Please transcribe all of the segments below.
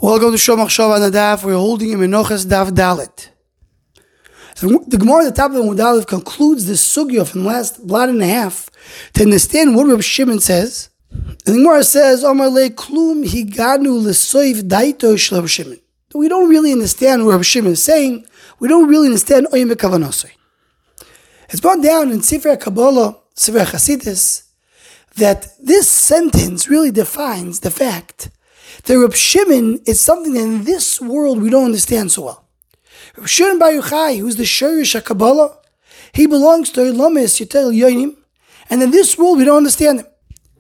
Welcome to Shom Machshava on the Daf. We're holding in Menachos Daf Dalet. So the Gemara at the top of the Dalet concludes this sugya from the last blot and a half to understand what Reb Shimon says. And the Gemara says, Omar le klum higanu lesoif daito shel Reb Shimon. We don't really understand what Reb Shimon is saying. We don't really understand oyim b'kavanosoi. It's brought down in Sefer Kabbalah, Sefer Chasidus, that this sentence really defines the fact that Reb Shimon is something that in this world we don't understand so well. Reb Shimon Bar Yochai, who's the Shorish HaKabbalah, he belongs to Ilamis Yotel Yonim, and in this world we don't understand him.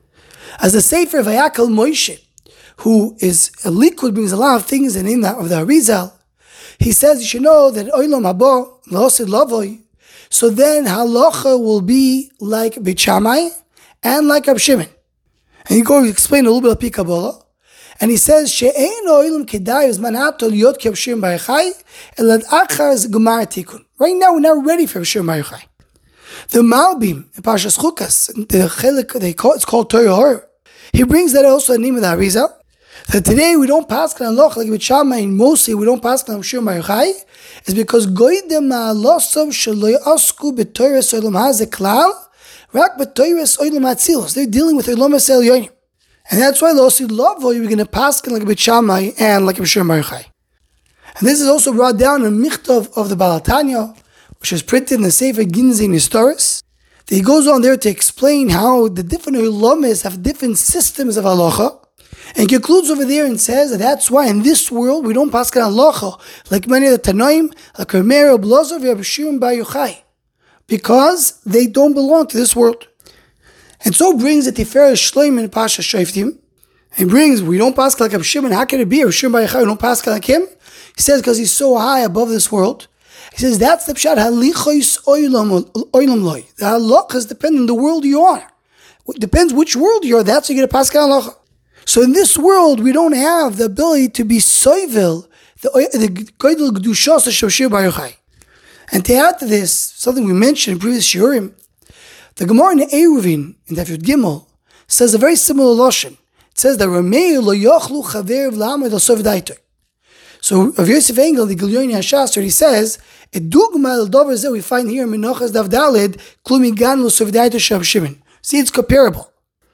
As the Sefer Vayakal Moshe, who is a liquid, brings a lot of things in the name of the Arizal, he says you should know that Olam Haba L'Osid Lavoi, so then Halacha will be like Beit Shammai and like Reb Shimon. And he goes to explain a little bit of Pi Kabbalah. And he says, "She'ein oilam kedai zmanato liyot Reb Shimon Bar Yochai, elad achar gemar tikun." Right now, we're not ready for Reb Shimon Bar Yochai. The Malbim in Parshas Chukas, the chelik it's called Torah Hor. He brings that also in the name of the Arizal. That today we don't pass on Loch like Beit Shammai, and mostly we don't pass on Reb Shimon Bar Yochai, is because goydem ma'alosam shelo yasku b'Torah olam hazeh klal, rak b'Torah olam hatzilus. They're dealing with olam hasel yonim. And that's why L'Osid Lavoi, we're going to pass like Beit Shammai and like Reb Shimon Bar Yochai. And this is also brought down in Michtav of the Baal HaTanya, which is printed in the Sefer Ginzei Nistoris. He goes on there to explain how the different ulamas have different systems of halacha, and concludes over there and says that that's why in this world we don't pass on halacha like many of the Tanoim, like Reb Meir, Reb Elazar, Reb Shimon Bar Yochai, because they don't belong to this world. And so brings the Tiferet Shleim in Pasha Shoftim. And brings, we don't pass like Reb Shimon. How can it be Reb Shimon Bar Yochai, we don't pass like him? He says, because he's so high above this world. He says, that's the pshat, halichois oilam loy. The halachas depend on the world you are. It depends which world you are, that's how you get a paschal halacha. So in this world, we don't have the ability to be soivil, the Goydel Gdushos of Reb Shimon Bar Yochai. And to add to this, something we mentioned in previous shiurim, the Gemara in Eruvin, in Daf Yud Gimel, says a very similar lashon. It says that Rameir lo yochlu chaver v'lamed al sof daitoi. So Rav Yosef Engel, the Gilyoni HaShasar, he says, "A dugma el dover zeh we find here in Menachos Daf Daled klumi gan lo sof daitoi shel Reb Shimon." See, it's comparable.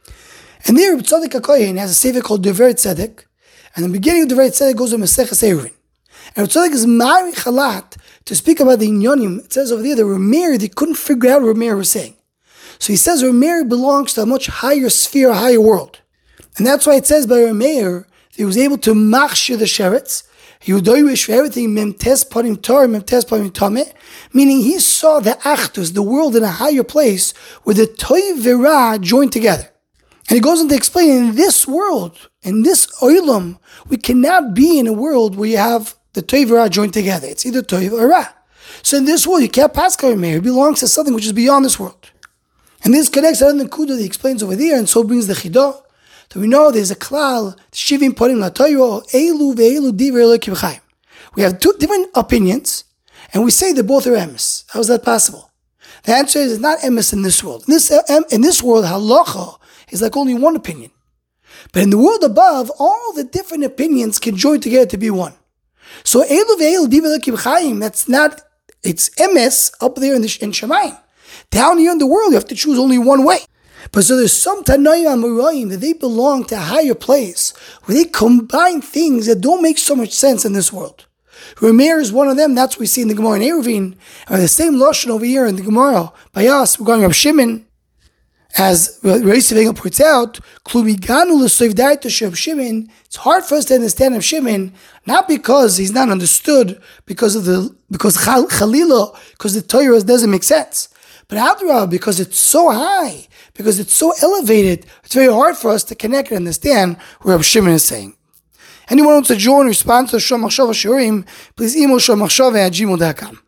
And there, Reb Tzadok HaKohen has a sefer called Dever Tzedek, and the beginning of Dever Tzedek goes to Maseches Eruvin. And Reb Tzadok is marich halat to speak about the inyonim. It says over there that Rameir, they couldn't figure out what Rameir was saying. So he says Rameir belongs to a much higher sphere, a higher world. And that's why it says by Rameir that he was able to machshir the sheretz. He would wish for everything, memtes parim Torah, memtes parim tameh, meaning he saw the achdus, the world in a higher place, where the toiv v'ra joined together. And he goes on to explain, in this world, in this oilam, we cannot be in a world where you have the toiv v'ra joined together. It's either toiv or ra. So in this world, you can't pass Rameir. It belongs to something which is beyond this world. And this connects to the Kuda that he explains over there, and so brings the Chidah. So we know there's a klal, shivim parim latoyo, elu ve'elu divrei Elokim Chaim. We have two different opinions, and we say they both are emes. How is that possible? The answer is it's not emes in this world. In this world, halacha is like only one opinion. But in the world above, all the different opinions can join together to be one. So elu ve'elu divrei Elokim Chaim, that's not, it's emes up there in Shemayim. Down here in the world, you have to choose only one way. But so there's some Tanoim Amoraim that they belong to a higher place, where they combine things that don't make so much sense in this world. Rameir is one of them. That's what we see in the Gemara in Eruvin. And the same lashon over here in the Gemara by us regarding Reb Shimon, as Reis Engel points out, Klumiganu l'soif daito Reb Shimon. It's hard for us to understand Reb Shimon, not because he's not understood, because Chalila, because the Torah doesn't make sense. But Adrabah, because it's so high, because it's so elevated, it's very hard for us to connect and understand what Reb Shimon is saying. Anyone who wants to join or respond to the Shom Machshava Shiurim, please email shomachshava@gmail.com.